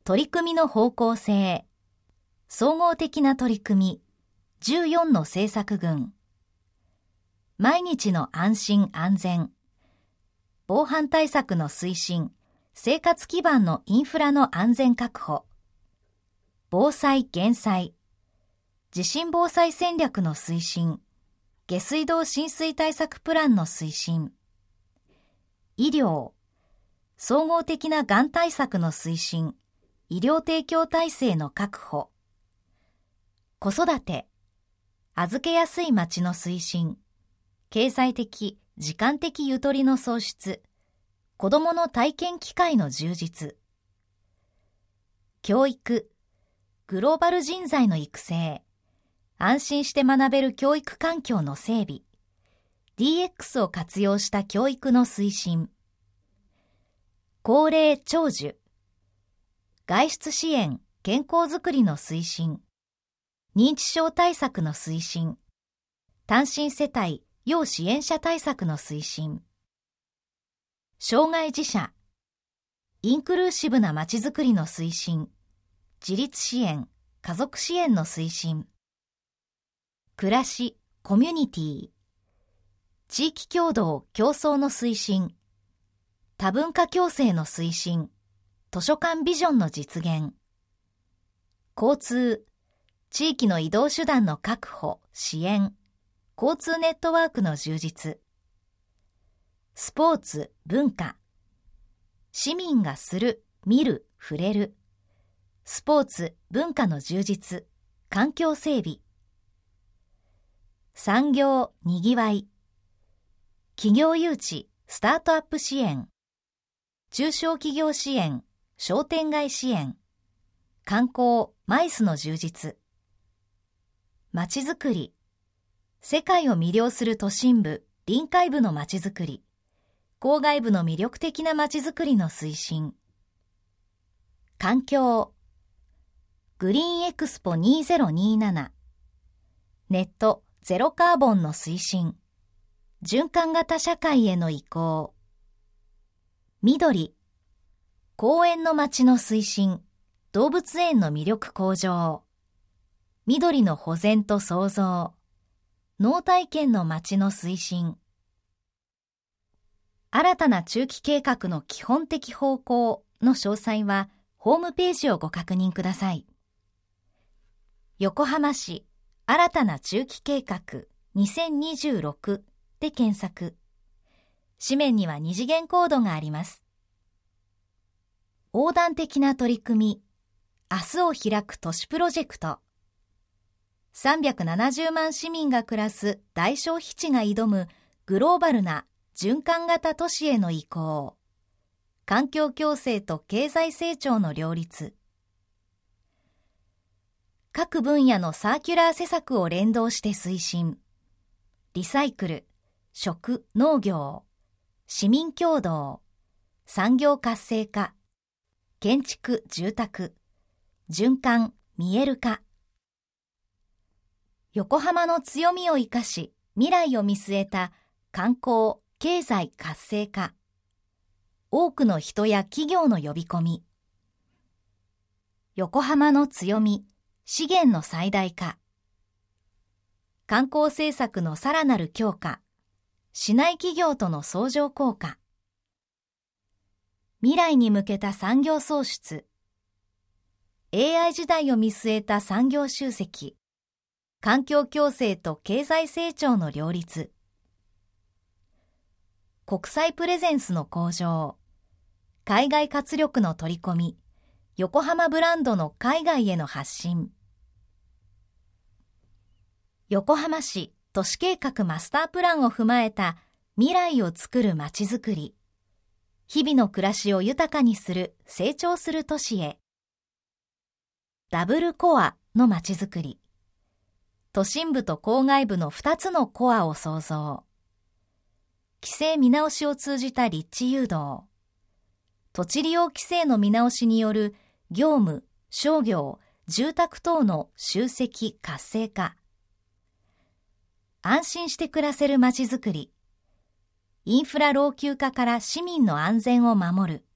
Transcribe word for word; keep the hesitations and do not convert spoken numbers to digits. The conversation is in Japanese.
取り組みの方向性、総合的な取り組み、じゅうよんの政策群、毎日の安心安全、防犯対策の推進、生活基盤のインフラの安全確保、防災減災、地震防災戦略の推進、下水道浸水対策プランの推進、医療、総合的ながん対策の推進、医療提供体制の確保、子育て、預けやすい町の推進、経済的、時間的ゆとりの創出、子どもの体験機会の充実、教育、グローバル人材の育成、安心して学べる教育環境の整備、ディーエックス を活用した教育の推進、高齢長寿、外出支援、健康づくりの推進、認知症対策の推進、単身世帯、要支援者対策の推進、障害児者、インクルーシブなまちづくりの推進、自立支援、家族支援の推進、暮らし、コミュニティ、地域協働、共創の推進、多文化共生の推進、図書館ビジョンの実現、交通、地域の移動手段の確保、支援、交通ネットワークの充実、スポーツ、文化、市民がする、見る、触れる、スポーツ、文化の充実、環境整備、産業、にぎわい、企業誘致、スタートアップ支援、中小企業支援、商店街支援、観光、マイスの充実、まちづくり、世界を魅了する都心部、臨海部のまちづくり、郊外部の魅力的なまちづくりの推進、環境、グリーンエクスポにせんにじゅうなな、ネット、ゼロカーボンの推進、循環型社会への移行、緑、公園の街の推進、動物園の魅力向上、緑の保全と創造、農体験の街の推進、新たな中期計画の基本的方向の詳細はホームページをご確認ください。横浜市新たな中期計画にせんにじゅうろくで検索。紙面には二次元コードがあります。横断的な取り組み、明日を開く都市プロジェクト。さんびゃくななじゅうまん市民が暮らす大消費地が挑むグローバルな循環型都市への移行。環境共生と経済成長の両立。各分野のサーキュラー施策を連動して推進。リサイクル、食、農業、市民協働、産業活性化、建築、住宅、循環、見える化。横浜の強みを生かし、未来を見据えた観光、経済活性化。多くの人や企業の呼び込み。横浜の強み、資源の最大化。観光政策のさらなる強化。市内企業との相乗効果。未来に向けた産業創出。エーアイ 時代を見据えた産業集積。環境共生と経済成長の両立。国際プレゼンスの向上。海外活力の取り込み。横浜ブランドの海外への発信。横浜市都市計画マスタープランを踏まえた未来をつくるまちづくり。日々の暮らしを豊かにする、成長する都市へ。ダブルコアのまちづくり。都心部と郊外部のふたつのコアを創造。規制見直しを通じた立地誘導。土地利用規制の見直しによる業務、商業、住宅等の集積活性化。安心して暮らせるまちづくり。インフラ老朽化から市民の安全を守る。